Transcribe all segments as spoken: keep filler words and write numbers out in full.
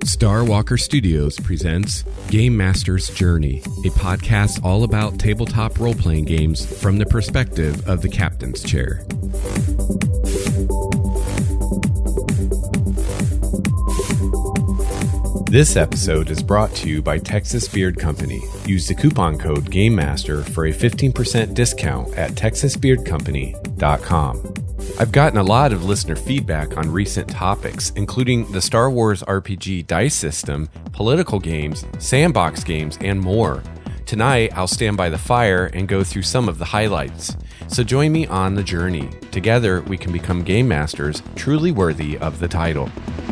Starwalker Studios presents Game Master's Journey, a podcast all about tabletop role-playing games from the perspective of the captain's chair. This episode is brought to you by Texas Beard Company. Use the coupon code GameMaster for a fifteen percent discount at texas beard company dot com. I've gotten a lot of listener feedback on recent topics, including the Star Wars R P G dice system, political games, sandbox games, and more. Tonight, I'll stand by the fire and go through some of the highlights. So join me on the journey. Together, we can become game masters truly worthy of the title.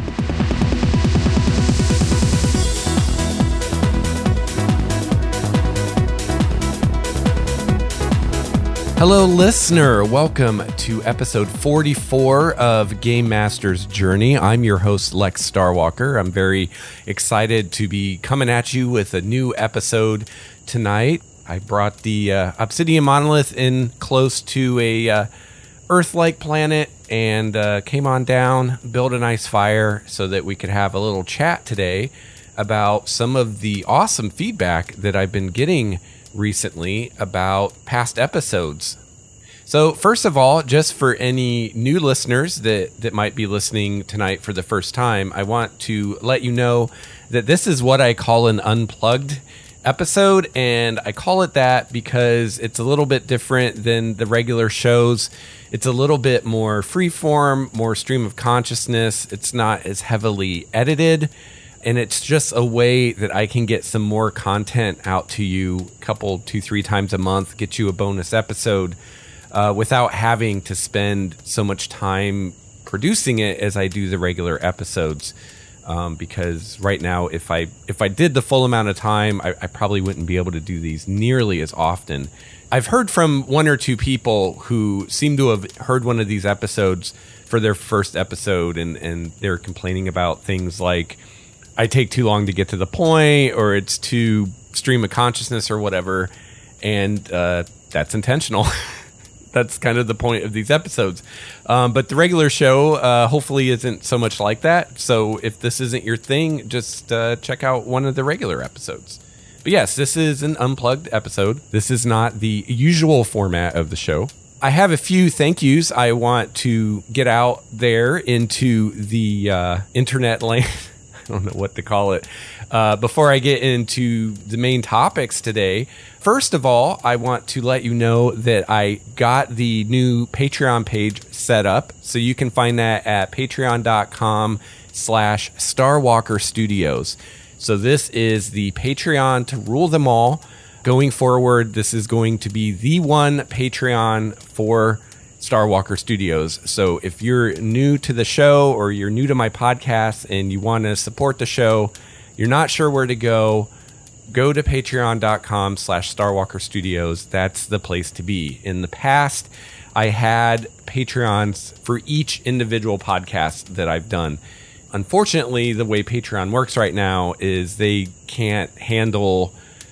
Hello, listener. Welcome to episode forty-four of Game Master's Journey. I'm your host, Lex Starwalker. I'm very excited to be coming at you with a new episode tonight. I brought the uh, Obsidian Monolith in close to a uh, Earth-like planet and uh, came on down, built a nice fire so that we could have a little chat today about some of the awesome feedback that I've been getting recently about past episodes. So first of all, just for any new listeners that, that might be listening tonight for the first time, I want to let you know that this is what I call an unplugged episode, and I call it that because it's a little bit different than the regular shows. It's a little bit more freeform, more stream of consciousness. It's not as heavily edited. And it's just a way that I can get some more content out to you a couple, two, three times a month, get you a bonus episode uh, without having to spend so much time producing it as I do the regular episodes. Um, because right now, if I if I did the full amount of time, I, I probably wouldn't be able to do these nearly as often. I've heard from one or two people who seem to have heard one of these episodes for their first episode, and, and they're complaining about things like, I take too long to get to the point, or it's too stream of consciousness or whatever. And uh, that's intentional. That's kind of the point of these episodes. Um, but the regular show uh, hopefully isn't so much like that. So if this isn't your thing, just uh, check out one of the regular episodes. But yes, this is an unplugged episode. This is not the usual format of the show. I have a few thank yous I want to get out there into the uh, internet land. I don't know what to call it. Uh, before I get into the main topics today, first of all, I want to let you know that I got the new Patreon page set up. So you can find that at patreon.com slash Starwalker Studios. So this is the Patreon to rule them all. Going forward, this is going to be the one Patreon for Starwalker Studios. So if you're new to the show or you're new to my podcast and you want to support the show, you're not sure where to go, go to patreon.com slash Starwalker Studios. That's the place to be. In the past, I had Patreons for each individual podcast that I've done. Unfortunately, the way Patreon works right now is they can't handle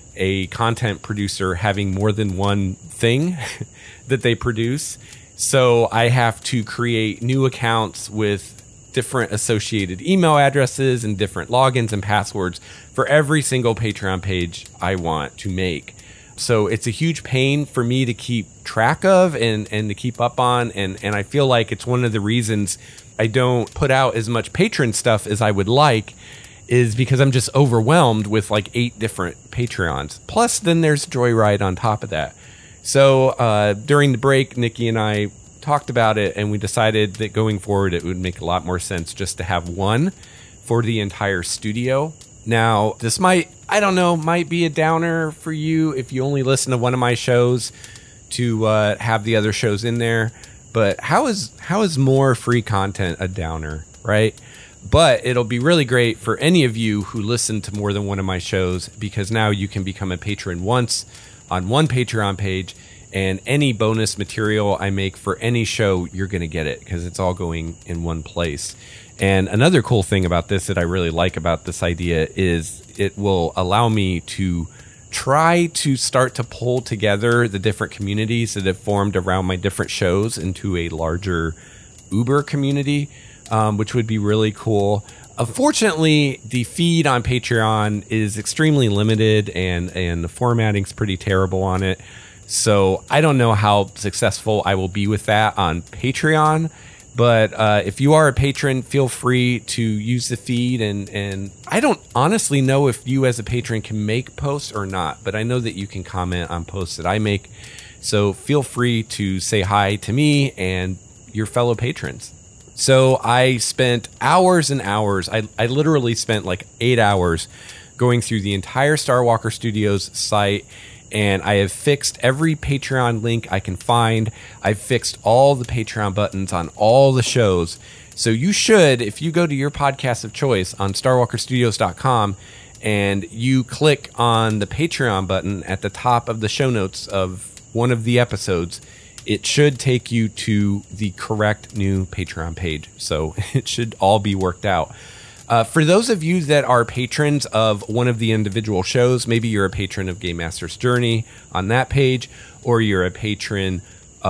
a content producer having more than one thing that they produce. So I have to create new accounts with different associated email addresses and different logins and passwords for every single Patreon page I want to make. So it's a huge pain for me to keep track of and, and to keep up on. And, and I feel like it's one of the reasons I don't put out as much patron stuff as I would like, is because I'm just overwhelmed with like eight different Patreons. Plus, then there's Joyride on top of that. So uh, during the break, Nikki and I talked about it, and we decided that going forward, it would make a lot more sense just to have one for the entire studio. Now, this might, I don't know, might be a downer for you if you only listen to one of my shows to uh, have the other shows in there. But how is how is more free content a downer, right? But it'll be really great for any of you who listen to more than one of my shows, because now you can become a patron once on one Patreon page, and any bonus material I make for any show, you're going to get it because it's all going in one place. And another cool thing about this that I really like about this idea is it will allow me to try to start to pull together the different communities that have formed around my different shows into a larger Uber community, um, which would be really cool. Unfortunately, the feed on Patreon is extremely limited, and, and the formatting's pretty terrible on it. So I don't know how successful I will be with that on Patreon. But uh, if you are a patron, feel free to use the feed. And, and I don't honestly know if you as a patron can make posts or not, but I know that you can comment on posts that I make. So feel free to say hi to me and your fellow patrons. So I spent hours and hours. I, I literally spent like eight hours going through the entire Starwalker Studios site. And I have fixed every Patreon link I can find. I've fixed all the Patreon buttons on all the shows. So you should, if you go to your podcast of choice on star walker studios dot com and you click on the Patreon button at the top of the show notes of one of the episodes, it should take you to the correct new Patreon page. So it should all be worked out. Uh, for those of you that are patrons of one of the individual shows, maybe you're a patron of Game Master's Journey on that page, or you're a patron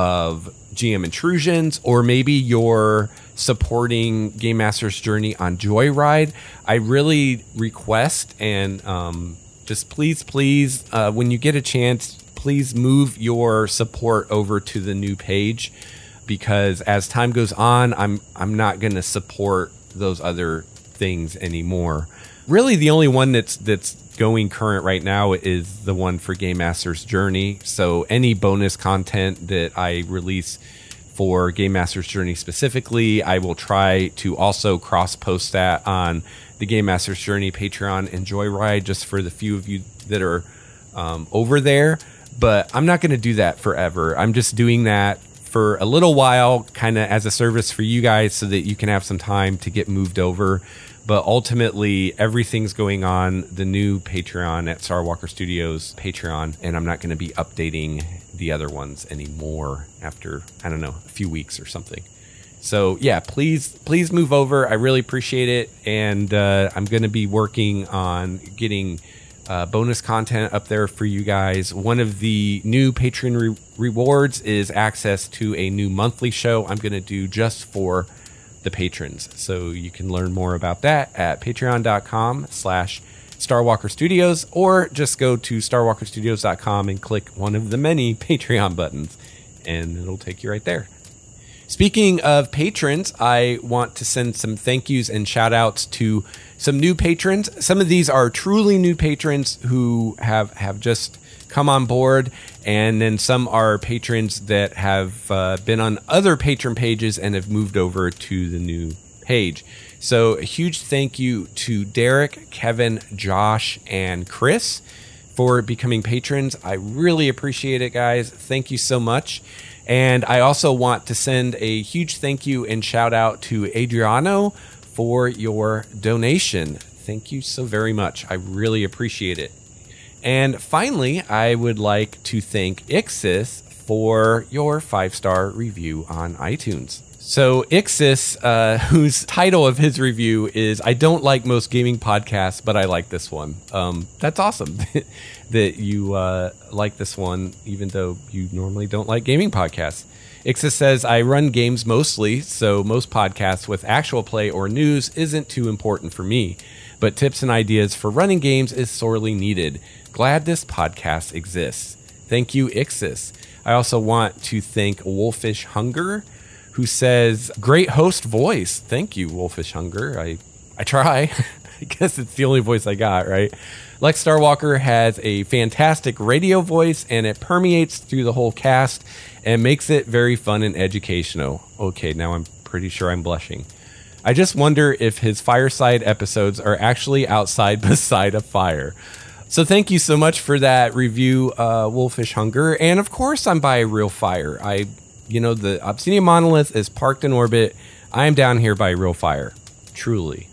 of G M Intrusions, or maybe you're supporting Game Master's Journey on Joyride, I really request and um, just please, please, uh, when you get a chance, please move your support over to the new page, because as time goes on, I'm I'm not going to support those other things anymore. Really, the only one that's that's going current right now is the one for Game Master's Journey. So any bonus content that I release for Game Master's Journey specifically, I will try to also cross post that on the Game Master's Journey Patreon and Joyride, just for the few of you that are um, over there. But I'm not going to do that forever. I'm just doing that for a little while, kind of as a service for you guys, so that you can have some time to get moved over. But ultimately, everything's going on the new Patreon at Starwalker Studios Patreon, and I'm not going to be updating the other ones anymore after, I don't know, a few weeks or something. So yeah, please, please move over. I really appreciate it. And uh, I'm going to be working on getting uh, bonus content up there for you guys. One of the new Patreon re- rewards is access to a new monthly show I'm going to do just for the patrons. So you can learn more about that at patreon.com slash Starwalker Studios, or just go to star walker studios dot com and click one of the many Patreon buttons, and it'll take you right there. Speaking of patrons, I want to send some thank yous and shout outs to some new patrons. Some of these are truly new patrons who have, have just come on board, and then some are patrons that have uh, been on other patron pages and have moved over to the new page. So a huge thank you to Derek, Kevin, Josh, and Chris for becoming patrons. I really appreciate it, guys. Thank you so much. And I also want to send a huge thank you and shout out to Adriano for your donation. Thank you so very much. I really appreciate it. And finally, I would like to thank Ixis for your five-star review on iTunes. So Ixis, uh, whose title of his review is, I don't like most gaming podcasts, but I like this one. Um, that's awesome that you uh, like this one, even though you normally don't like gaming podcasts. Ixis says, I run games mostly, so most podcasts with actual play or news isn't too important for me. But tips and ideas for running games is sorely needed. Glad this podcast exists. Thank you, Ixis. I also want to thank Wolfish Hunger, who says, great host voice. Thank you, Wolfish Hunger. I, I try. I guess it's the only voice I got, right? Lex Starwalker has a fantastic radio voice, and it permeates through the whole cast and makes it very fun and educational. Okay, now I'm pretty sure I'm blushing. I just wonder if his fireside episodes are actually outside beside a fire. So thank you so much for that review, uh, Wolfish Hunger. And of course, I'm by a real fire. I, you know, the Obsidian Monolith is parked in orbit. I am down here by a real fire. Truly.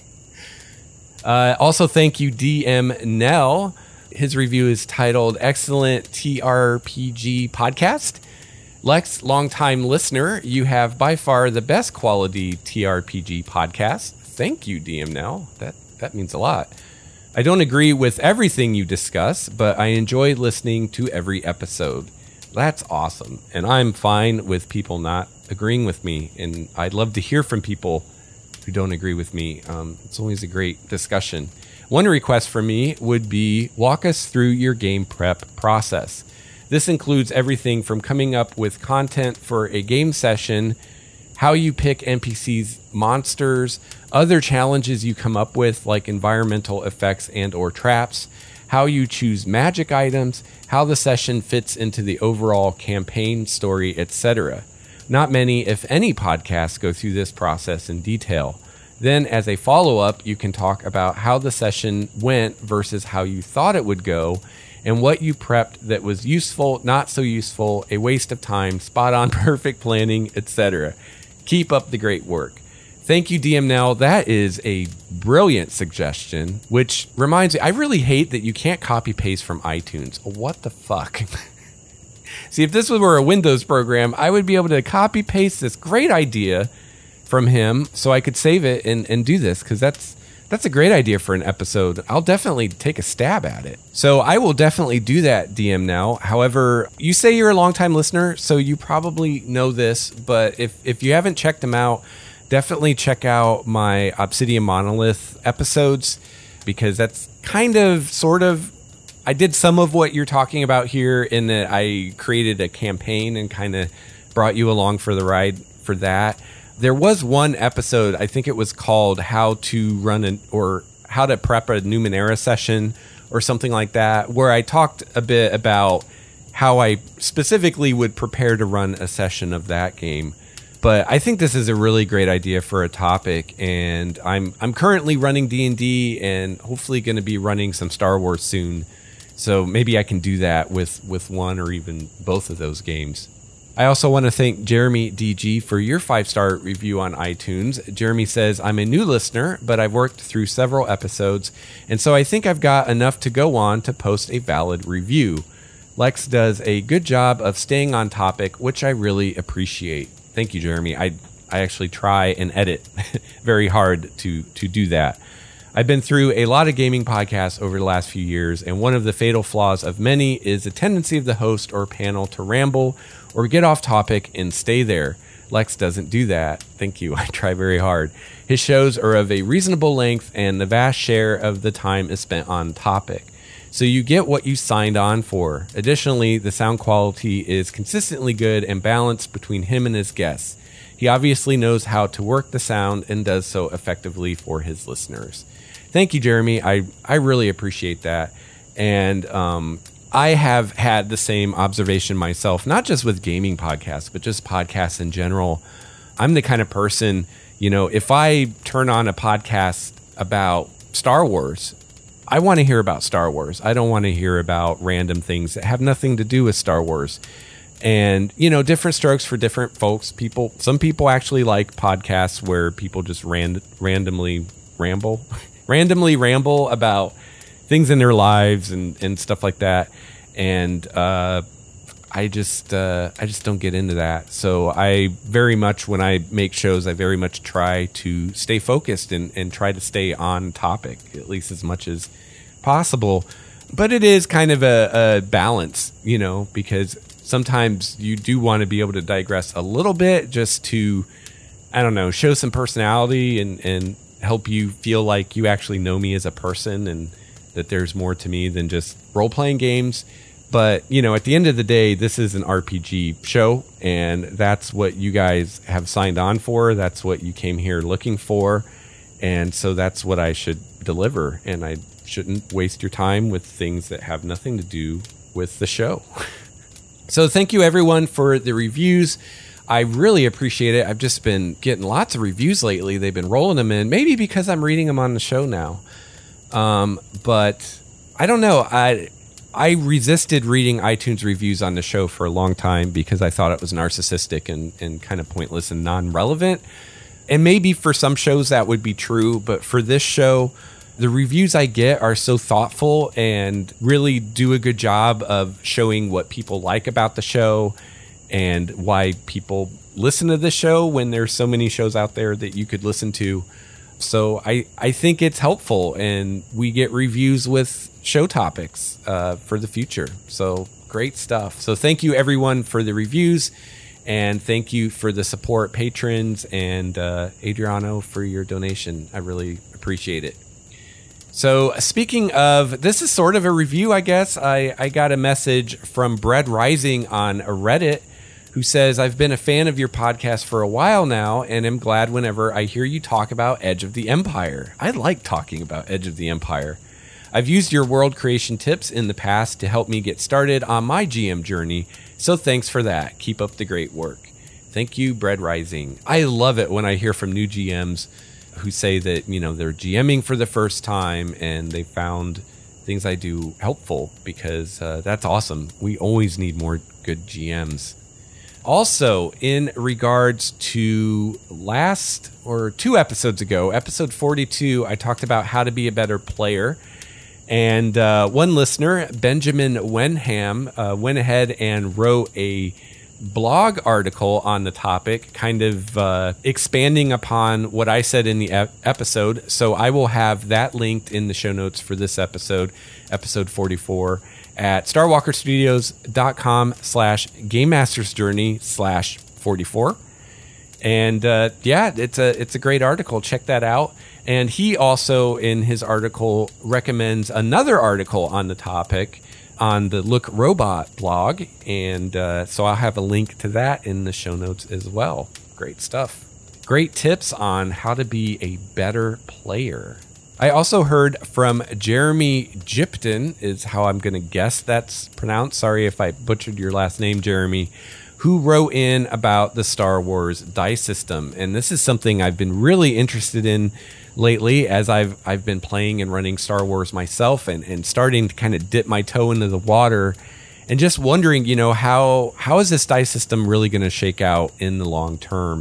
uh, also, thank you, D M Nell. His review is titled Excellent T R P G Podcast. Lex, longtime listener, you have by far the best quality T R P G podcast. Thank you, D M Nell. That, that means a lot. I don't agree with everything you discuss, but I enjoy listening to every episode. That's awesome. And I'm fine with people not agreeing with me. And I'd love to hear from people who don't agree with me. Um, it's always a great discussion. One request from me would be walk us through your game prep process. This includes everything from coming up with content for a game session, how you pick N P Cs, monsters, other challenges you come up with like environmental effects and or traps, how you choose magic items, how the session fits into the overall campaign, story, et cetera. Not many, if any, podcasts go through this process in detail. Then, as a follow-up, you can talk about how the session went versus how you thought it would go, and what you prepped that was useful, not so useful, a waste of time, spot on, perfect planning, et cetera. Keep up the great work. Thank you, D M Nell. That is a brilliant suggestion, which reminds me, I really hate that you can't copy paste from iTunes. What the fuck? See, if this were a Windows program, I would be able to copy paste this great idea from him so I could save it and, and do this, because that's that's a great idea for an episode. I'll definitely take a stab at it. So I will definitely do that, D M Nell. However, you say you're a longtime listener, so you probably know this, but if, if you haven't checked them out, definitely check out my Obsidian Monolith episodes, because that's kind of, sort of, I did some of what you're talking about here in that I created a campaign and kind of brought you along for the ride for that. There was one episode, I think it was called How to Run an, or How to Prep a Numenera Session or something like that, where I talked a bit about how I specifically would prepare to run a session of that game. But I think this is a really great idea for a topic, and I'm I'm currently running D and D and hopefully going to be running some Star Wars soon. So maybe I can do that with, with one or even both of those games. I also want to thank Jeremy D G for your five-star review on iTunes. Jeremy says, I'm a new listener, but I've worked through several episodes, and so I think I've got enough to go on to post a valid review. Lex does a good job of staying on topic, which I really appreciate. Thank you, Jeremy. I I actually try and edit very hard to, to do that. I've been through a lot of gaming podcasts over the last few years, and one of the fatal flaws of many is a tendency of the host or panel to ramble or get off topic and stay there. Lex doesn't do that. Thank you. I try very hard. His shows are of a reasonable length, and the vast share of the time is spent on topic. So you get what you signed on for. Additionally, the sound quality is consistently good and balanced between him and his guests. He obviously knows how to work the sound and does so effectively for his listeners. Thank you, Jeremy. I, I really appreciate that. And um, I have had the same observation myself, not just with gaming podcasts, but just podcasts in general. I'm the kind of person, you know, if I turn on a podcast about Star Wars, I want to hear about Star Wars. I don't want to hear about random things that have nothing to do with Star Wars. And, you know, different strokes for different folks. People, some people actually like podcasts where people just ran, randomly ramble. randomly ramble about things in their lives and, and stuff like that. And uh, I just uh, I just don't get into that. So I very much, when I make shows, I very much try to stay focused and, and try to stay on topic, at least as much as possible. But it is kind of a, a balance, you know, because sometimes you do want to be able to digress a little bit just to, I don't know, show some personality and, and help you feel like you actually know me as a person and that there's more to me than just role-playing games. But, you know, at the end of the day, this is an R P G show, and that's what you guys have signed on for. That's what you came here looking for. And so that's what I should deliver. And I shouldn't waste your time with things that have nothing to do with the show. So thank you, everyone, for the reviews. I really appreciate it. I've just been getting lots of reviews lately. They've been rolling them in, maybe because I'm reading them on the show now. Um, but I don't know. I I resisted reading iTunes reviews on the show for a long time because I thought it was narcissistic and, and kind of pointless and non-relevant. And maybe for some shows that would be true, but for this show, the reviews I get are so thoughtful and really do a good job of showing what people like about the show and why people listen to the show when there's so many shows out there that you could listen to. So I, I think it's helpful, and we get reviews with show topics uh, for the future. So great stuff. So thank you, everyone, for the reviews. And thank you for the support, patrons, and uh, Adriano for your donation. I really appreciate it. So speaking of, this is sort of a review, I guess. I, I got a message from Bread Rising on Reddit who says, I've been a fan of your podcast for a while now and am glad whenever I hear you talk about Edge of the Empire. I like talking about Edge of the Empire. I've used your world creation tips in the past to help me get started on my G M journey, so thanks for that. Keep up the great work. Thank you, Bread Rising. I love it when I hear from new G Ms who say that, you know, they're GMing for the first time and they found things I do helpful, because uh, that's awesome. We always need more good G Ms. Also, in regards to last or two episodes ago, episode forty-two, I talked about how to be a better player. And uh, one listener, Benjamin Wenham, uh, went ahead and wrote a blog article on the topic, kind of uh, expanding upon what I said in the ep- episode. So I will have that linked in the show notes for this episode, episode forty-four, at starwalkerstudios.com slash Game Masters Journey slash 44. And uh, yeah, it's a it's a great article. Check that out. And he also, in his article, recommends another article on the topic on the Look Robot blog. And uh, so I'll have a link to that in the show notes as well. Great stuff. Great tips on how to be a better player. I also heard from Jeremy Gipton, is how I'm going to guess that's pronounced. Sorry if I butchered your last name, Jeremy, who wrote in about the Star Wars dice system. And this is something I've been really interested in lately, as I've I've been playing and running Star Wars myself, and, and starting to kind of dip my toe into the water and just wondering, you know, how how is this dice system really going to shake out in the long term?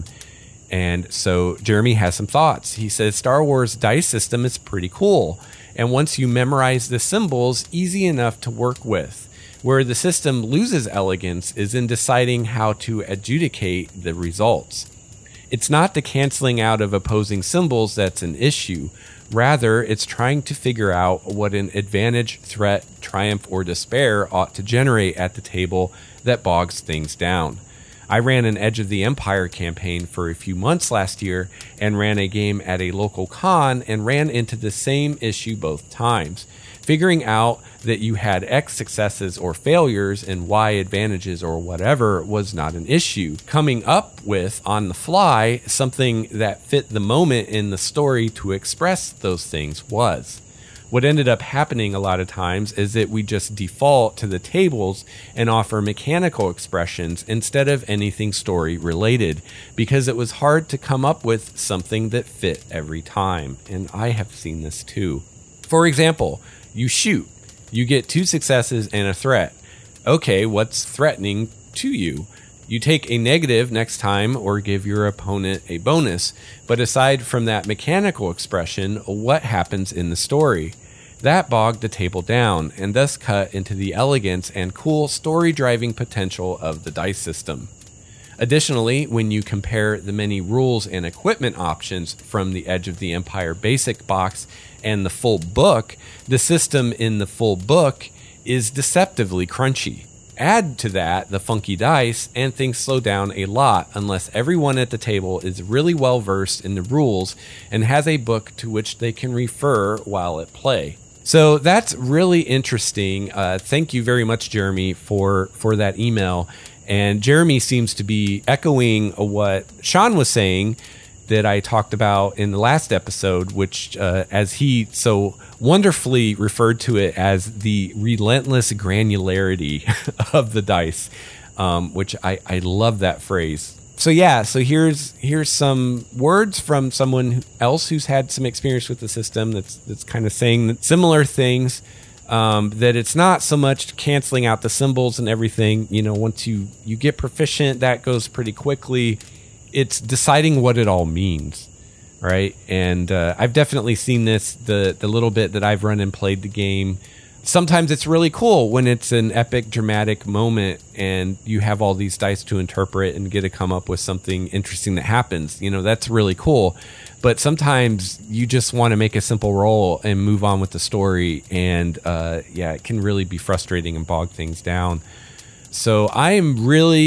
And so Jeremy has some thoughts. He says Star Wars dice system is pretty cool, and once you memorize the symbols, easy enough to work with. Where the system loses elegance is in deciding how to adjudicate the results. It's not the canceling out of opposing symbols that's an issue. Rather, it's trying to figure out what an advantage, threat, triumph, or despair ought to generate at the table that bogs things down. I ran an Edge of the Empire campaign for a few months last year and ran a game at a local con and ran into the same issue both times. Figuring out that you had X successes or failures and Y advantages or whatever was not an issue. Coming up with, on the fly, something that fit the moment in the story to express those things was. What ended up happening a lot of times is that we just default to the tables and offer mechanical expressions instead of anything story related, because it was hard to come up with something that fit every time. And I have seen this too. For example, you shoot. You get two successes and a threat. Okay, what's threatening to you? You take a negative next time or give your opponent a bonus. But aside from that mechanical expression, what happens in the story? That bogged the table down and thus cut into the elegance and cool story-driving potential of the dice system. Additionally, when you compare the many rules and equipment options from the Edge of the Empire basic box and the full book, the system in the full book is deceptively crunchy. Add to that the funky dice, and things slow down a lot unless everyone at the table is really well versed in the rules and has a book to which they can refer while at play. So that's really interesting. Uh, thank you very much, Jeremy, for, for that email. And Jeremy seems to be echoing what Sean was saying that I talked about in the last episode, which uh, as he so wonderfully referred to it as the relentless granularity of the dice, um, which I, I love that phrase. So yeah, so here's here's some words from someone else who's had some experience with the system that's that's kind of saying similar things. Um, that it's not so much canceling out the symbols and everything. You know, once you, you get proficient, that goes pretty quickly. It's deciding what it all means, right? And uh, I've definitely seen this, the the little bit that I've run and played the game. Sometimes it's really cool when it's an epic, dramatic moment and you have all these dice to interpret and get to come up with something interesting that happens. You know, that's really cool. But sometimes you just want to make a simple roll and move on with the story. And uh, yeah, it can really be frustrating and bog things down. So I am really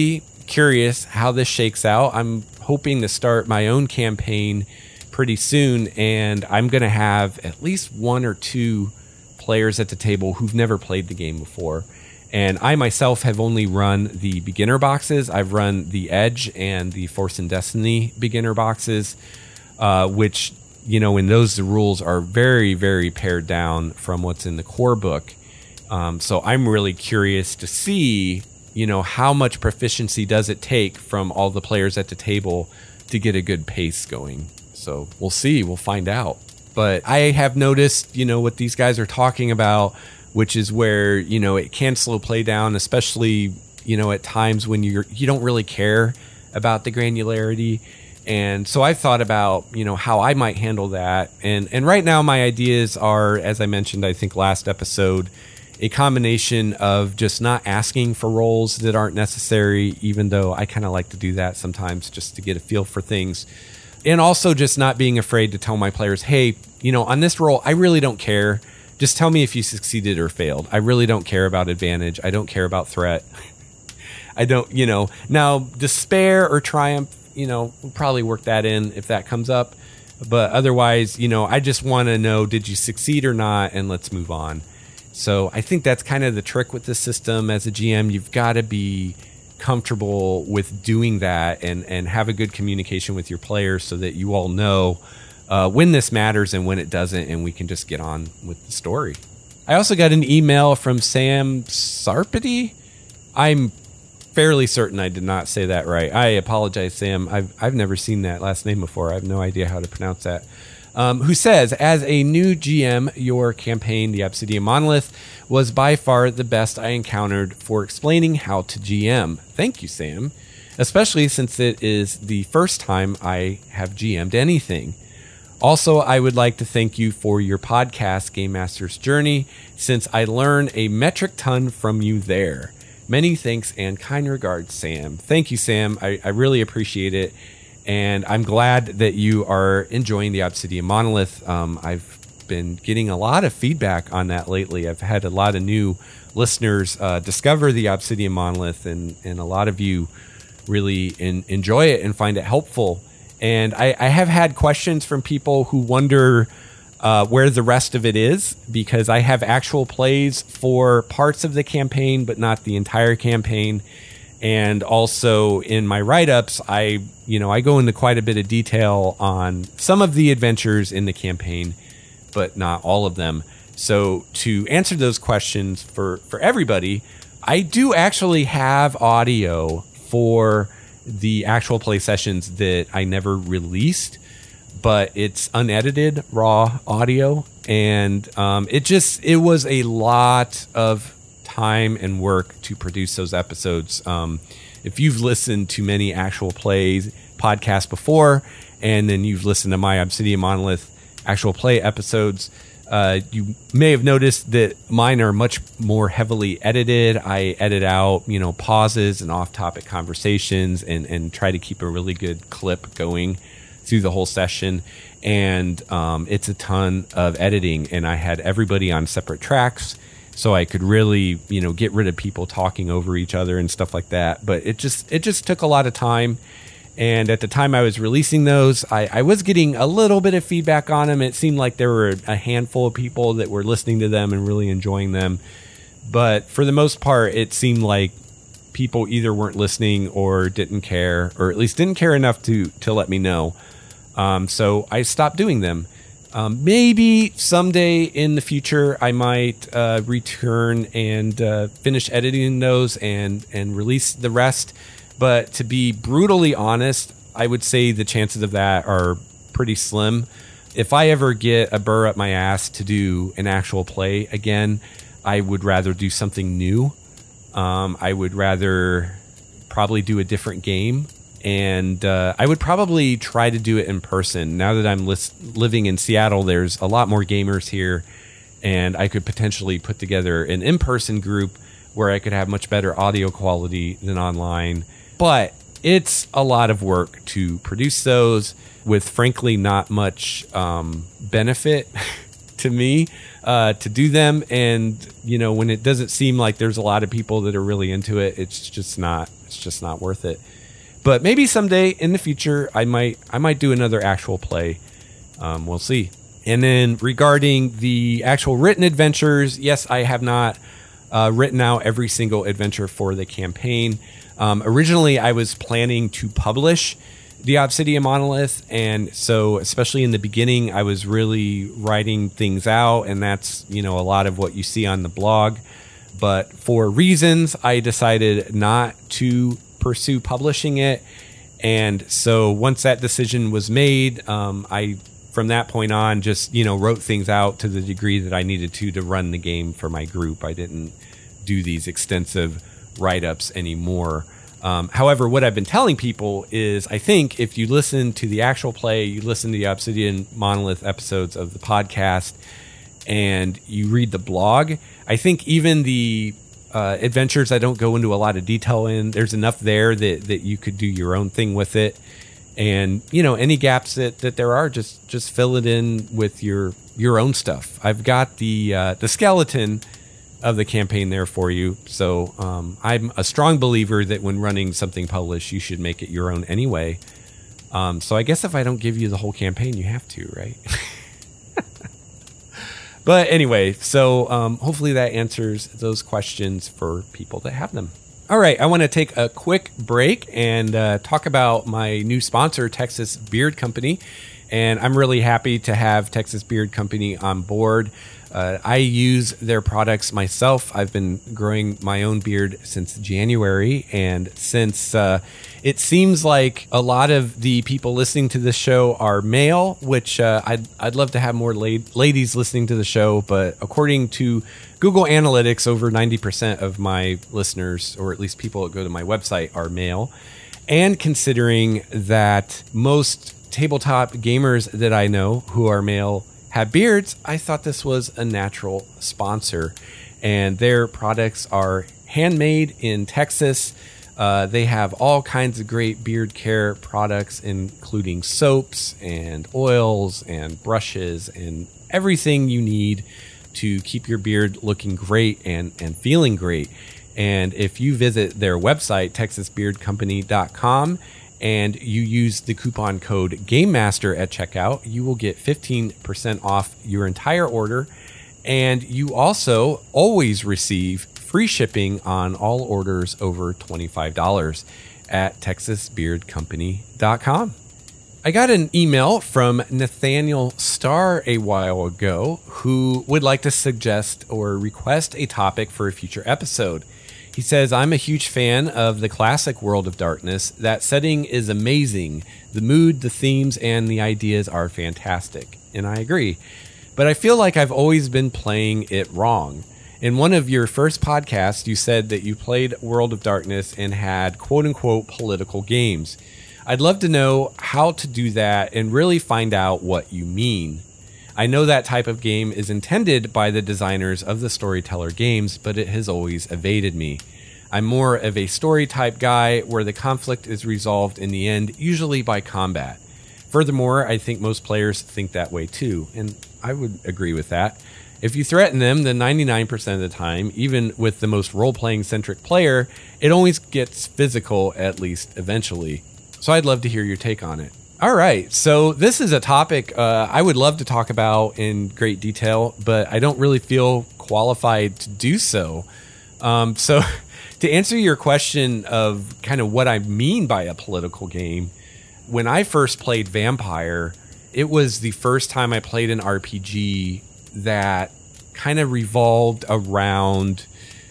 curious how this shakes out. I'm hoping to start my own campaign pretty soon, and I'm going to have at least one or two players at the table who've never played the game before. And I myself have only run the beginner boxes. I've run the Edge and the Force and Destiny beginner boxes, uh, which, you know, in those the rules are very, very pared down from what's in the core book. Um, so I'm really curious to see, you know, how much proficiency does it take from all the players at the table to get a good pace going. So we'll see. We'll find out. But I have noticed, you know, what these guys are talking about, which is where, you know, it can slow play down, especially, you know, at times when you're, you don't really care about the granularity. And so I've thought about, you know, how I might handle that. And, and right now my ideas are, as I mentioned, I think last episode, a combination of just not asking for rolls that aren't necessary, even though I kind of like to do that sometimes just to get a feel for things. And also just not being afraid to tell my players, hey, you know, on this roll, I really don't care. Just tell me if you succeeded or failed. I really don't care about advantage. I don't care about threat. I don't, you know, now despair or triumph, you know, we'll probably work that in if that comes up. But otherwise, you know, I just want to know, did you succeed or not? And let's move on. So I think that's kind of the trick with this system. As a G M, you've got to be comfortable with doing that and, and have a good communication with your players so that you all know Uh, when this matters and when it doesn't, and we can just get on with the story. I also got an email from Sam Sarpedy. I'm fairly certain I did not say that right. I apologize, Sam. I've I've never seen that last name before. I have no idea how to pronounce that. Um, who says, as a new G M, your campaign, the Obsidian Monolith, was by far the best I encountered for explaining how to G M. Thank you, Sam. Especially since it is the first time I have G M'd anything. Also, I would like to thank you for your podcast, Game Master's Journey, since I learned a metric ton from you there. Many thanks and kind regards, Sam. Thank you, Sam. I, I really appreciate it. And I'm glad that you are enjoying the Obsidian Monolith. Um, I've been getting a lot of feedback on that lately. I've had a lot of new listeners uh, discover the Obsidian Monolith, and, and a lot of you really in, enjoy it and find it helpful. And I, I have had questions from people who wonder uh, where the rest of it is, because I have actual plays for parts of the campaign, but not the entire campaign. And also in my write-ups, I, you know, I go into quite a bit of detail on some of the adventures in the campaign, but not all of them. So to answer those questions for, for everybody, I do actually have audio for the actual play sessions that I never released, but it's unedited raw audio. And um, it just, it was a lot of time and work to produce those episodes. Um, if you've listened to many actual plays podcasts before, and then you've listened to my Obsidian Monolith actual play episodes, Uh, you may have noticed that mine are much more heavily edited. I edit out, you know, pauses and off-topic conversations, and, and try to keep a really good clip going through the whole session. And um, it's a ton of editing, and I had everybody on separate tracks, so I could really, you know, get rid of people talking over each other and stuff like that. But it just it just took a lot of time. And at the time I was releasing those, I, I was getting a little bit of feedback on them. It seemed like there were a handful of people that were listening to them and really enjoying them. But for the most part, it seemed like people either weren't listening or didn't care, or at least didn't care enough to, to let me know. Um, so I stopped doing them. Um, maybe someday in the future, I might uh, return and uh, finish editing those and, and release the rest. But to be brutally honest, I would say the chances of that are pretty slim. If I ever get a burr up my ass to do an actual play again, I would rather do something new. Um, I would rather probably do a different game. And uh, I would probably try to do it in person. Now that I'm lis- living in Seattle, there's a lot more gamers here. And I could potentially put together an in-person group where I could have much better audio quality than online. But it's a lot of work to produce those with, frankly, not much um, benefit to me uh, to do them. And, you know, when it doesn't seem like there's a lot of people that are really into it, it's just not It's just not worth it. But maybe someday in the future, I might I might do another actual play. Um, we'll see. And then regarding the actual written adventures, yes, I have not uh, written out every single adventure for the campaign. Um, originally, I was planning to publish the Obsidian Monolith, and so especially in the beginning, I was really writing things out, and that's, you know, a lot of what you see on the blog. But for reasons, I decided not to pursue publishing it. And so once that decision was made, um, I, from that point on, just, you know, wrote things out to the degree that I needed to to run the game for my group. I didn't do these extensive write-ups anymore. Um, however, what I've been telling people is, I think if you listen to the actual play, you listen to the Obsidian Monolith episodes of the podcast, and you read the blog, I think even the uh, adventures I don't go into a lot of detail in, there's enough there that, that you could do your own thing with it. And, you know, any gaps that, that there are, just just fill it in with your your own stuff. I've got the uh, the skeleton of the campaign there for you. So um, I'm a strong believer that when running something published, you should make it your own anyway. Um, so I guess if I don't give you the whole campaign, you have to, right? But anyway, so um, hopefully that answers those questions for people that have them. All right, I want to take a quick break and uh, talk about my new sponsor, Texas Beard Company. And I'm really happy to have Texas Beard Company on board. Uh, I use their products myself. I've been growing my own beard since January. And since uh, it seems like a lot of the people listening to this show are male, which uh, I'd, I'd love to have more la- ladies listening to the show. But according to Google Analytics, over ninety percent of my listeners, or at least people that go to my website, are male. And considering that most tabletop gamers that I know who are male have beards, I thought this was a natural sponsor. And their products are handmade in Texas. Uh, they have all kinds of great beard care products, including soaps and oils and brushes and everything you need to keep your beard looking great and, and feeling great. And if you visit their website, texas beard company dot com, and you use the coupon code GameMaster at checkout, you will get fifteen percent off your entire order. And you also always receive free shipping on all orders over twenty-five dollars at texas beard company dot com. I got an email from Nathaniel Starr a while ago who would like to suggest or request a topic for a future episode. He says, I'm a huge fan of the classic World of Darkness. That setting is amazing. The mood, the themes, and the ideas are fantastic. And I agree. But I feel like I've always been playing it wrong. In one of your first podcasts, you said that you played World of Darkness and had quote-unquote political games. I'd love to know how to do that and really find out what you mean. I know that type of game is intended by the designers of the Storyteller games, but it has always evaded me. I'm more of a story type guy where the conflict is resolved in the end, usually by combat. Furthermore, I think most players think that way too, and I would agree with that. If you threaten them, then ninety-nine percent of the time, even with the most role-playing centric player, it always gets physical, at least eventually. So I'd love to hear your take on it. All right, so this is a topic uh, I would love to talk about in great detail, but I don't really feel qualified to do so. Um, so to answer your question of kind of what I mean by a political game, when I first played Vampire, it was the first time I played an R P G that kind of revolved around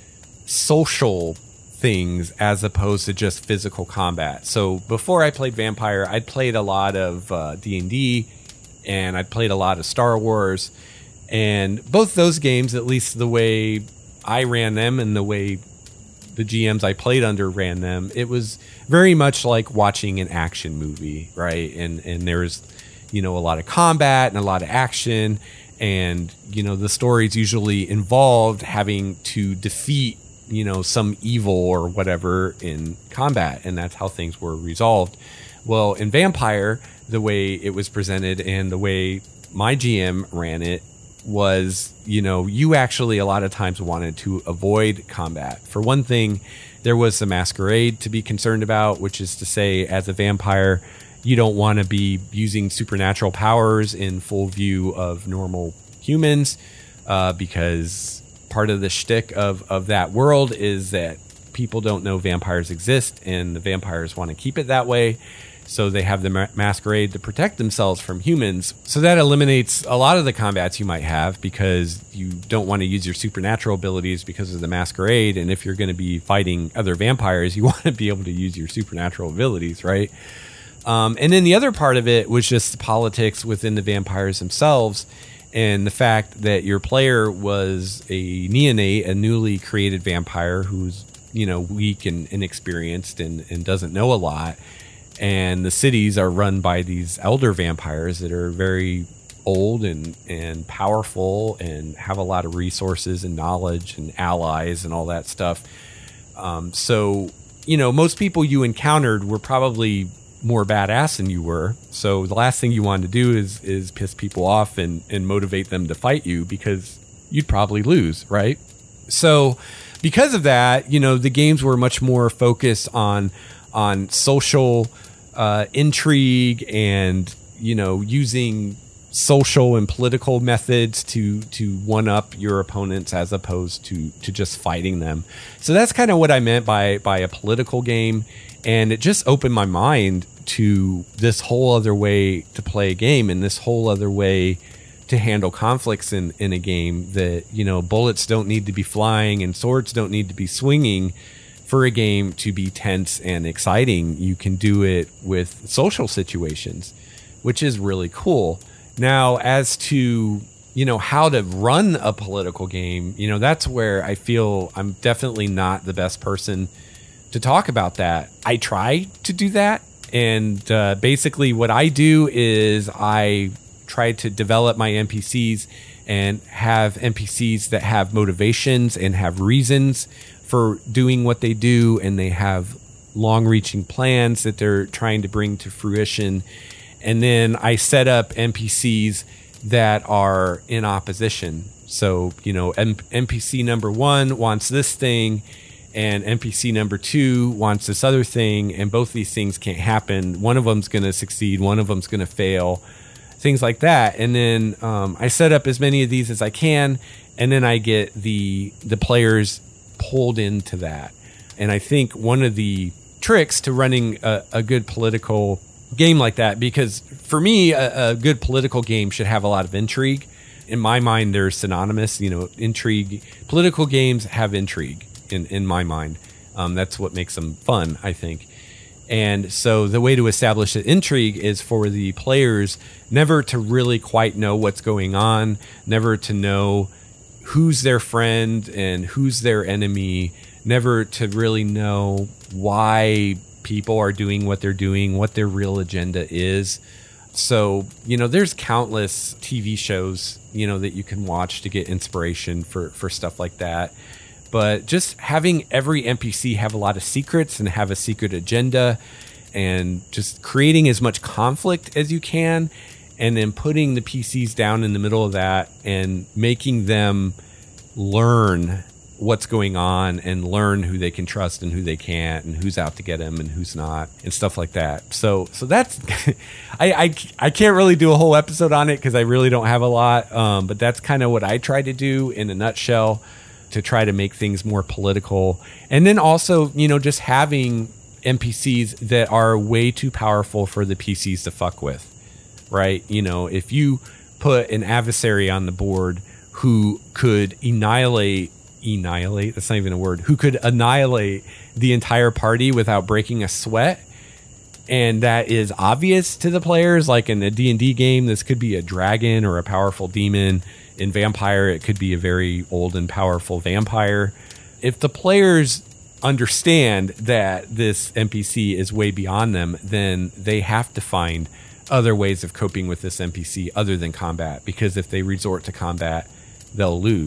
social things as opposed to just physical combat. So before I played Vampire, I'd played a lot of uh, D and D, and I'd played a lot of Star Wars, and both those games, at least the way I ran them and the way the G Ms I played under ran them, it was very much like watching an action movie, right? And and there's, you know, a lot of combat and a lot of action, and, you know, the stories usually involved having to defeat, you know, some evil or whatever in combat, and that's how things were resolved. Well, in Vampire, the way it was presented and the way my G M ran it was, you know, you actually a lot of times wanted to avoid combat. For one thing, There was the masquerade to be concerned about, which is to say, as a vampire, you don't want to be using supernatural powers in full view of normal humans, uh, because part of the shtick of, of that world is that people don't know vampires exist, and the vampires want to keep it that way. So they have the ma- masquerade to protect themselves from humans. So that eliminates a lot of the combats you might have, because you don't want to use your supernatural abilities because of the masquerade. And if you're going to be fighting other vampires, you want to be able to use your supernatural abilities, right? Um, and then the other part of it was just the politics within the vampires themselves, and the fact that your player was a neonate, a newly created vampire who's, you know, weak and inexperienced and, and doesn't know a lot. And the cities are run by these elder vampires that are very old and, and powerful and have a lot of resources and knowledge and allies and all that stuff. Um, so, you know, most people you encountered were probably more badass than you were. So the last thing you wanted to do is is piss people off and, and motivate them to fight you, because you'd probably lose, right? So because of that, you know, the games were much more focused on on social uh, intrigue and, you know, using social and political methods to to one up your opponents as opposed to to just fighting them. So that's kind of what I meant by by a political game, and it just opened my mind to this whole other way to play a game and this whole other way to handle conflicts in in a game, that, you know, bullets don't need to be flying and swords don't need to be swinging for a game to be tense and exciting. You can do it with social situations, which is really cool. Now, as to, you know, how to run a political game, you know, that's where I feel I'm definitely not the best person to talk about that. I try to do that. And uh, basically what I do is I try to develop my N P Cs and have N P Cs that have motivations and have reasons for doing what they do. And they have long-reaching plans that they're trying to bring to fruition. And then I set up N P Cs that are in opposition. So, you know, N P C number one wants this thing, and N P C number two wants this other thing, and both these things can't happen. One of them's going to succeed, one of them's going to fail, things like that. And then um, I set up as many of these as I can, and then I get the the players pulled into that. And I think one of the tricks to running a, a good political game like that, because for me, a, a good political game should have a lot of intrigue. In my mind, they're synonymous. You know, intrigue. Political games have intrigue in, in my mind. Um, that's what makes them fun, I think. And so the way to establish the intrigue is for the players never to really quite know what's going on, never to know who's their friend and who's their enemy, never to really know why people are doing what they're doing, what their real agenda is. So, you know, there's countless T V shows, you know, that you can watch to get inspiration for, for stuff like that. But just having every N P C have a lot of secrets and have a secret agenda, and just creating as much conflict as you can, and then putting the P Cs down in the middle of that and making them learn what's going on and learn who they can trust and who they can't, and who's out to get them and who's not, and stuff like that. So, so that's, I, I, I can't really do a whole episode on it because I really don't have a lot. Um, but that's kind of what I try to do in a nutshell, to try to make things more political. And then also, you know, just having N P Cs that are way too powerful for the P Cs to fuck with, right? You know, if you put an adversary on the board who could annihilate annihilate that's not even a word who could annihilate the entire party without breaking a sweat, and that is obvious to the players, like in a D and D game, this could be a dragon or a powerful demon. In Vampire, it could be a very old and powerful vampire. If the players understand that this N P C is way beyond them, then they have to find other ways of coping with this N P C other than combat, because if they resort to combat, they'll lose.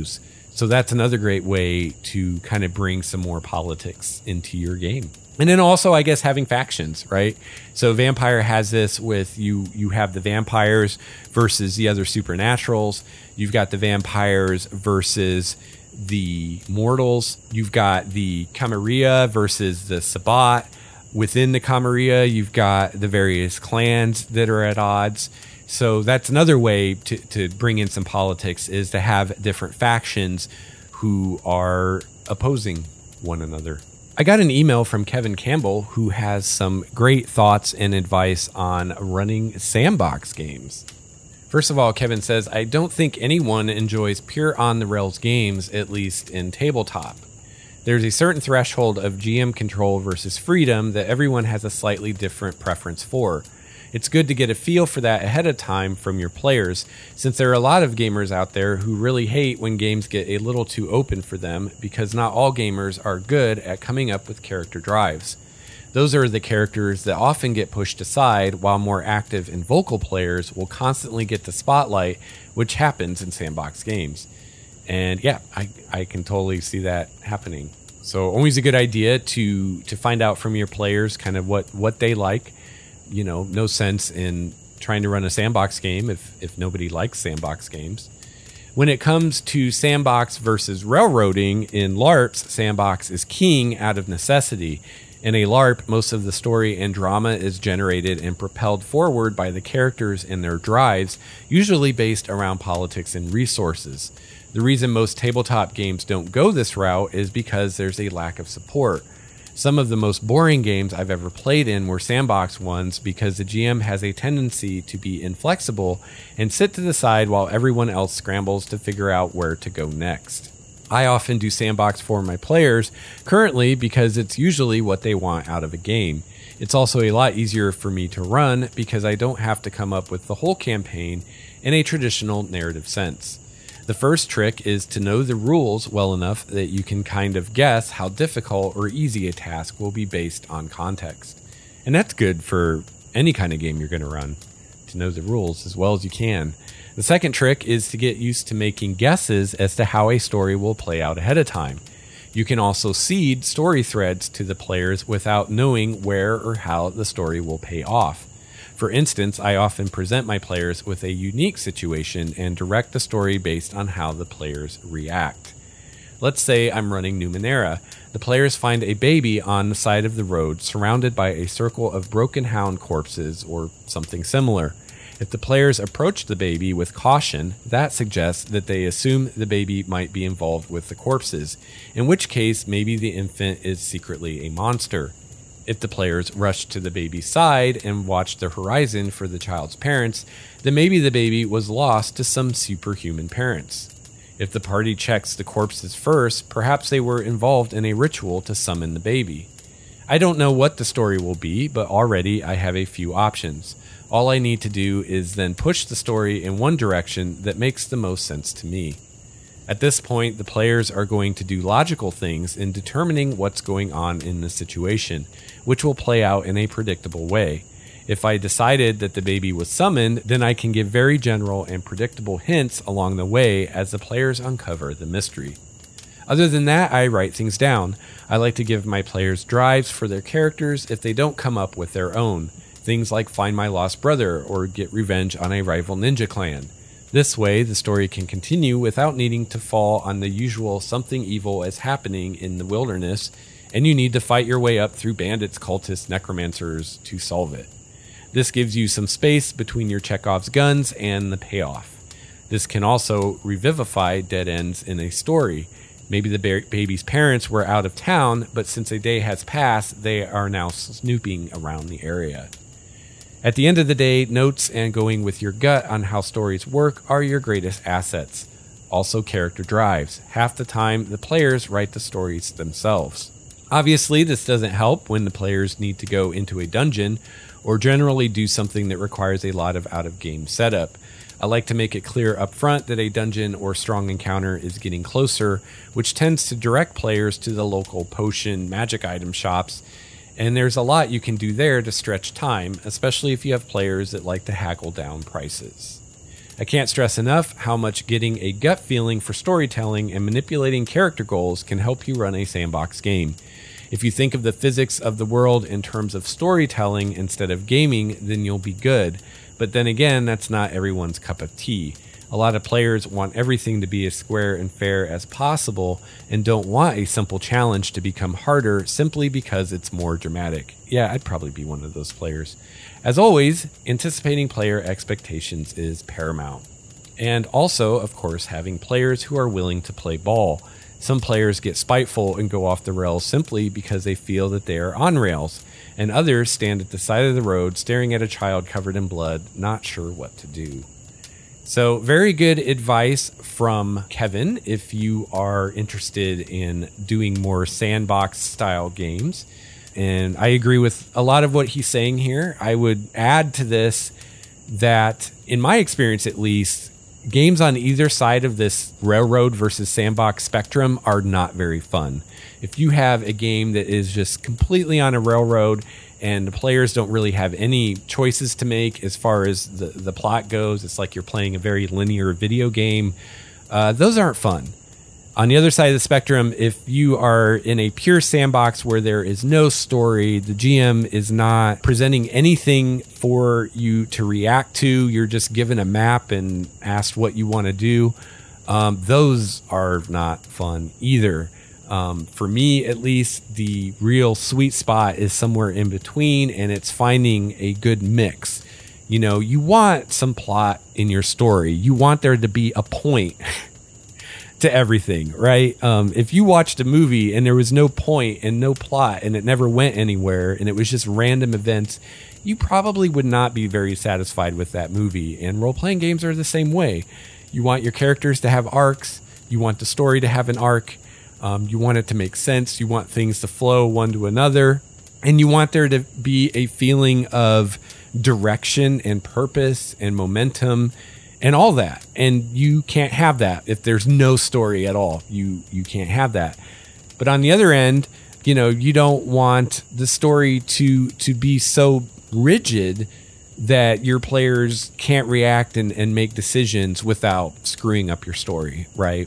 So that's another great way to kind of bring some more politics into your game. And then also, I guess, having factions, right? So Vampire has this with you, you have the vampires versus the other supernaturals. You've got the vampires versus the mortals. You've got the Camarilla versus the Sabbat. Within the Camarilla, you've got the various clans that are at odds. So that's another way to, to bring in some politics, is to have different factions who are opposing one another. I got an email from Kevin Campbell, who has some great thoughts and advice on running sandbox games. First of all, Kevin says, I don't think anyone enjoys pure on-the-rails games, at least in tabletop. There's a certain threshold of G M control versus freedom that everyone has a slightly different preference for. It's good to get a feel for that ahead of time from your players, since there are a lot of gamers out there who really hate when games get a little too open for them, because not all gamers are good at coming up with character drives. Those are the characters that often get pushed aside, while more active and vocal players will constantly get the spotlight, which happens in sandbox games. And yeah, I, I can totally see that happening. So always a good idea to to find out from your players kind of what, what they like. You know, no sense in trying to run a sandbox game if, if nobody likes sandbox games. When it comes to sandbox versus railroading, in LARPs, sandbox is king out of necessity. In a LARP, most of the story and drama is generated and propelled forward by the characters and their drives, usually based around politics and resources. The reason most tabletop games don't go this route is because there's a lack of support. Some of the most boring games I've ever played in were sandbox ones because the G M has a tendency to be inflexible and sit to the side while everyone else scrambles to figure out where to go next. I often do sandbox for my players currently because it's usually what they want out of a game. It's also a lot easier for me to run because I don't have to come up with the whole campaign in a traditional narrative sense. The first trick is to know the rules well enough that you can kind of guess how difficult or easy a task will be based on context. And that's good for any kind of game you're going to run, to know the rules as well as you can. The second trick is to get used to making guesses as to how a story will play out ahead of time. You can also seed story threads to the players without knowing where or how the story will pay off. For instance, I often present my players with a unique situation and direct the story based on how the players react. Let's say I'm running Numenera. The players find a baby on the side of the road surrounded by a circle of broken hound corpses or something similar. If the players approach the baby with caution, that suggests that they assume the baby might be involved with the corpses, in which case maybe the infant is secretly a monster. If the players rush to the baby's side and watch the horizon for the child's parents, then maybe the baby was lost to some superhuman parents. If the party checks the corpses first, perhaps they were involved in a ritual to summon the baby. I don't know what the story will be, but already I have a few options. All I need to do is then push the story in one direction that makes the most sense to me. At this point, the players are going to do logical things in determining what's going on in the situation, which will play out in a predictable way. If I decided that the baby was summoned, then I can give very general and predictable hints along the way as the players uncover the mystery. Other than that, I write things down. I like to give my players drives for their characters if they don't come up with their own. Things like find my lost brother or get revenge on a rival ninja clan. This way, the story can continue without needing to fall on the usual something evil is happening in the wilderness, and you need to fight your way up through bandits, cultists, necromancers to solve it. This gives you some space between your Chekhov's guns and the payoff. This can also revivify dead ends in a story. Maybe the ba- baby's parents were out of town, but since a day has passed, they are now snooping around the area. At the end of the day, notes and going with your gut on how stories work are your greatest assets. Also character drives. Half the time, the players write the stories themselves. Obviously, this doesn't help when the players need to go into a dungeon or generally do something that requires a lot of out-of-game setup. I like to make it clear up front that a dungeon or strong encounter is getting closer, which tends to direct players to the local potion magic item shops. And there's a lot you can do there to stretch time, especially if you have players that like to haggle down prices. I can't stress enough how much getting a gut feeling for storytelling and manipulating character goals can help you run a sandbox game. If you think of the physics of the world in terms of storytelling instead of gaming, then you'll be good. But then again, that's not everyone's cup of tea. A lot of players want everything to be as square and fair as possible and don't want a simple challenge to become harder simply because it's more dramatic. Yeah, I'd probably be one of those players. As always, anticipating player expectations is paramount. And also, of course, having players who are willing to play ball. Some players get spiteful and go off the rails simply because they feel that they are on rails, and others stand at the side of the road staring at a child covered in blood, not sure what to do. So very good advice from Kevin if you are interested in doing more sandbox style games. And I agree with a lot of what he's saying here. I would add to this that, in my experience at least, games on either side of this railroad versus sandbox spectrum are not very fun. If you have a game that is just completely on a railroad and the players don't really have any choices to make as far as the, the plot goes, it's like you're playing a very linear video game, uh, those aren't fun. On the other side of the spectrum, if you are in a pure sandbox where there is no story, the G M is not presenting anything for you to react to, you're just given a map and asked what you want to do, um, those are not fun either. Um, for me, at least, the real sweet spot is somewhere in between, and it's finding a good mix. You know, you want some plot in your story. You want there to be a point to everything, right? Um, if you watched a movie and there was no point and no plot and it never went anywhere and it was just random events, you probably would not be very satisfied with that movie. And role-playing games are the same way. You want your characters to have arcs. You want the story to have an arc. Um, you want it to make sense. You want things to flow one to another. And you want there to be a feeling of direction and purpose and momentum and all that. And you can't have that if there's no story at all. You you can't have that. But on the other end, you know, you don't want the story to to be so rigid that your players can't react and, and make decisions without screwing up your story, right?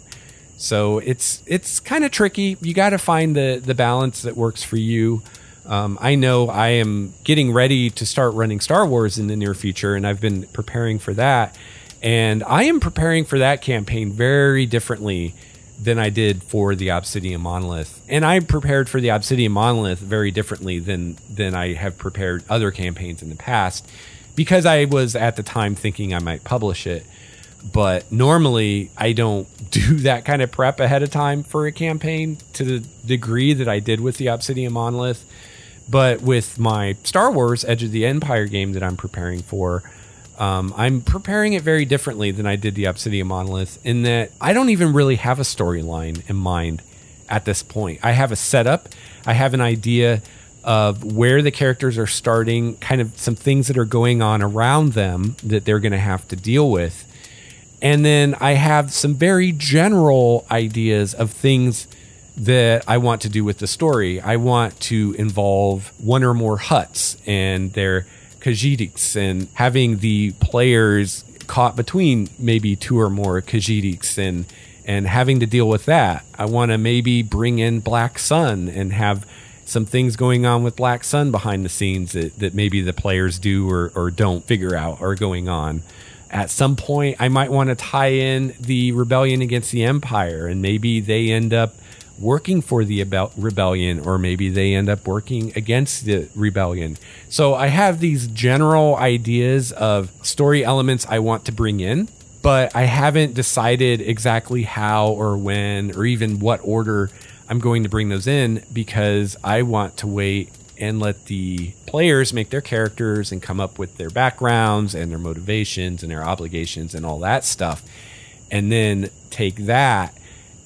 So it's it's kind of tricky. You got to find the the balance that works for you. Um, I know I am getting ready to start running Star Wars in the near future, and I've been preparing for that. And I am preparing for that campaign very differently than I did for the Obsidian Monolith. And I prepared for the Obsidian Monolith very differently than than I have prepared other campaigns in the past, because I was at the time thinking I might publish it. But normally I don't do that kind of prep ahead of time for a campaign to the degree that I did with the Obsidian Monolith. But with my Star Wars Edge of the Empire game that I'm preparing for, um, I'm preparing it very differently than I did the Obsidian Monolith, in that I don't even really have a storyline in mind at this point. I have a setup. I have an idea of where the characters are starting, kind of some things that are going on around them that they're going to have to deal with. And then I have some very general ideas of things that I want to do with the story. I want to involve one or more Hutts and their Khajiits, and having the players caught between maybe two or more Khajiits and and having to deal with that. I want to maybe bring in Black Sun and have some things going on with Black Sun behind the scenes that, that maybe the players do or, or don't figure out are going on. At some point, I might want to tie in the rebellion against the Empire, and maybe they end up working for the rebellion, or maybe they end up working against the rebellion. So I have these general ideas of story elements I want to bring in, but I haven't decided exactly how or when or even what order I'm going to bring those in, because I want to wait and let the players make their characters and come up with their backgrounds and their motivations and their obligations and all that stuff. And then take that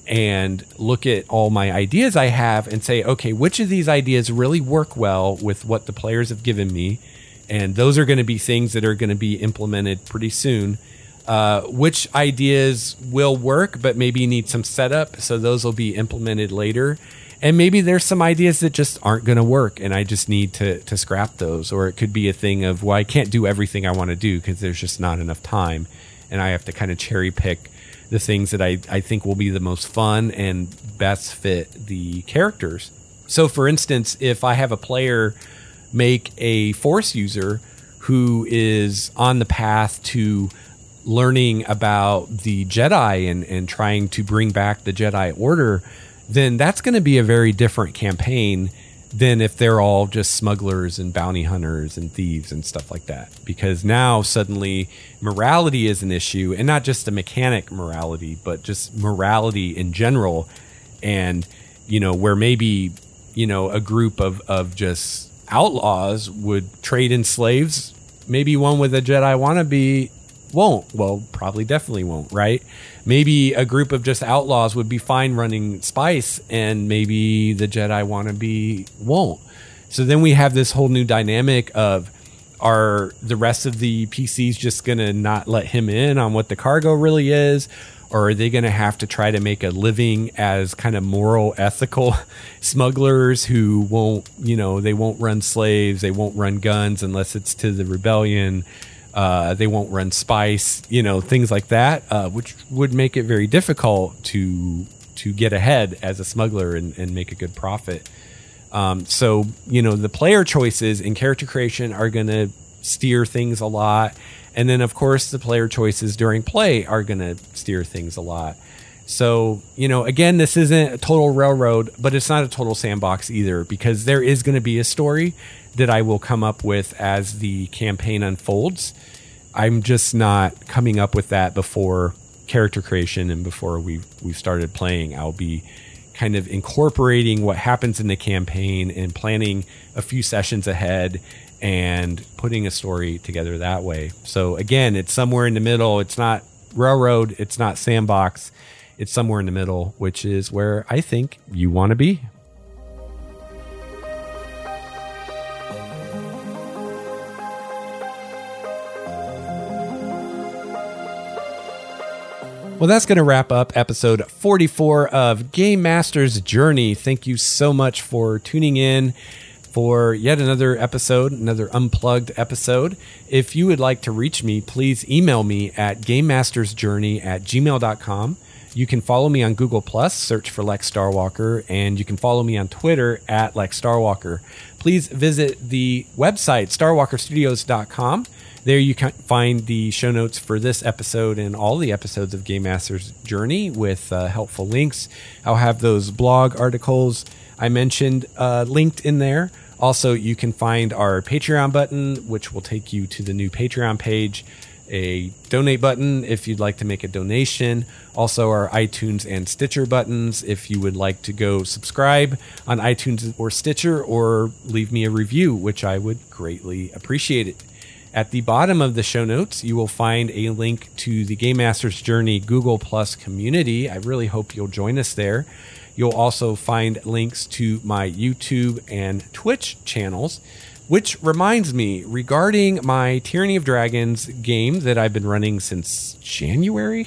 and look at all my ideas I have and say, okay, which of these ideas really work well with what the players have given me? And those are going to be things that are going to be implemented pretty soon. Uh, which ideas will work, but maybe need some setup, so those will be implemented later. And maybe there's some ideas that just aren't going to work, and I just need to to scrap those. Or it could be a thing of, well, I can't do everything I want to do because there's just not enough time. and I have to kind of cherry pick the things that I, I think will be the most fun and best fit the characters. So for instance, if I have a player make a Force user who is on the path to learning about the Jedi and, and trying to bring back the Jedi Order, then that's going to be a very different campaign than if they're all just smugglers and bounty hunters and thieves and stuff like that. Because now suddenly morality is an issue, and not just a mechanic morality, but just morality in general. And, you know, where maybe, you know, a group of, of just outlaws would trade in slaves, maybe one with a Jedi wannabe won't. Well, probably definitely won't, right? Maybe a group of just outlaws would be fine running spice, and maybe the Jedi wannabe won't. So then we have this whole new dynamic of, are the rest of the P Cs just going to not let him in on what the cargo really is? Or are they going to have to try to make a living as kind of moral, ethical smugglers who won't, you know, they won't run slaves, they won't run guns unless it's to the rebellion. Uh, they won't run spice, you know, things like that, uh, which would make it very difficult to to get ahead as a smuggler and, and make a good profit. Um, so, you know, the player choices in character creation are going to steer things a lot. And then, of course, the player choices during play are going to steer things a lot. So, you know, again, this isn't a total railroad, but it's not a total sandbox either, because there is going to be a story that I will come up with as the campaign unfolds. I'm just not coming up with that before character creation and before we we started playing. I'll be kind of incorporating what happens in the campaign and planning a few sessions ahead and putting a story together that way. So again, it's somewhere in the middle. It's not railroad. It's not sandbox. It's somewhere in the middle, which is where I think you want to be. Well, that's going to wrap up episode forty-four of Game Master's Journey. Thank you so much for tuning in for yet another episode, another unplugged episode. If you would like to reach me, please email me at gamemastersjourney at gmail dot com. You can follow me on Google Plus, search for Lex Starwalker, and you can follow me on Twitter at Lex Starwalker. Please visit the website, starwalker studios dot com. There you can find the show notes for this episode and all the episodes of Game Master's Journey with uh, helpful links. I'll have those blog articles I mentioned uh, linked in there. Also, you can find our Patreon button, which will take you to the new Patreon page, a donate button if you'd like to make a donation. Also, our iTunes and Stitcher buttons if you would like to go subscribe on iTunes or Stitcher or leave me a review, which I would greatly appreciate it. At the bottom of the show notes, you will find a link to the Game Master's Journey Google Plus community. I really hope you'll join us there. You'll also find links to my YouTube and Twitch channels, which reminds me, regarding my Tyranny of Dragons game that I've been running since January,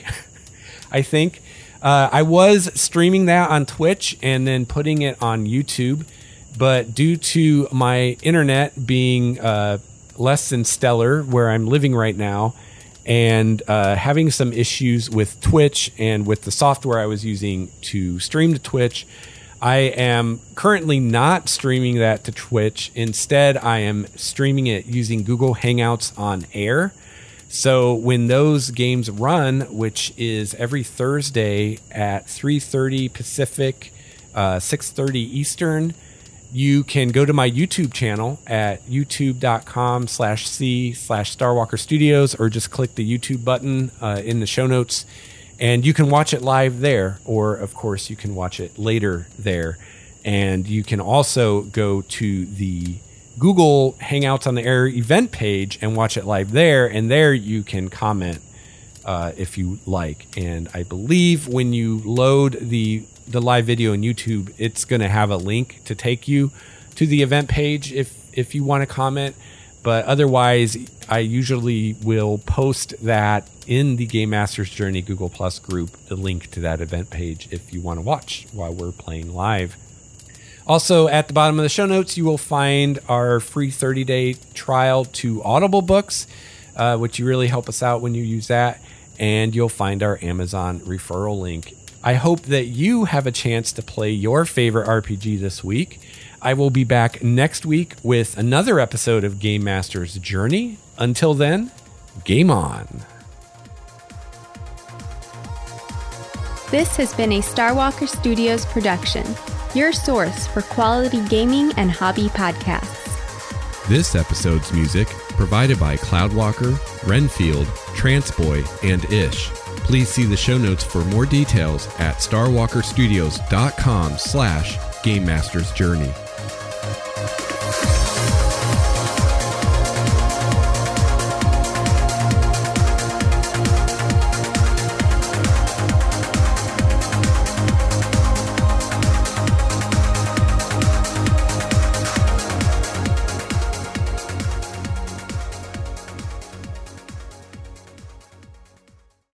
I think. Uh, I was streaming that on Twitch and then putting it on YouTube, but due to my internet being uh, less than stellar where I'm living right now, and uh, having some issues with Twitch and with the software I was using to stream to Twitch, I am currently not streaming that to Twitch. Instead, I am streaming it using Google Hangouts on Air. So when those games run, which is every Thursday at three thirty Pacific, uh, six thirty Eastern, you can go to my YouTube channel at youtube.com slash C slash Starwalker Studios, or just click the YouTube button uh, in the show notes, and you can watch it live there. Or, of course, you can watch it later there. And you can also go to the Google Hangouts on the Air event page and watch it live there. And there you can comment uh, if you like. And I believe when you load the the live video on YouTube, it's going to have a link to take you to the event page if if you want to comment. But otherwise, I usually will post that in the Game Master's Journey Google Plus group, the link to that event page if you want to watch while we're playing live. Also, at the bottom of the show notes, you will find our free thirty-day trial to Audible books, uh, which you really help us out when you use that. and you'll find our Amazon referral link. I hope that you have a chance to play your favorite R P G this week. I will be back next week with another episode of Game Master's Journey. Until then, game on. This has been a Starwalker Studios production, your source for quality gaming and hobby podcasts. This episode's music provided by Cloudwalker, Renfield, Transboy, and Ish. Please see the show notes for more details at starwalkerstudios.com slash Game Master's Journey.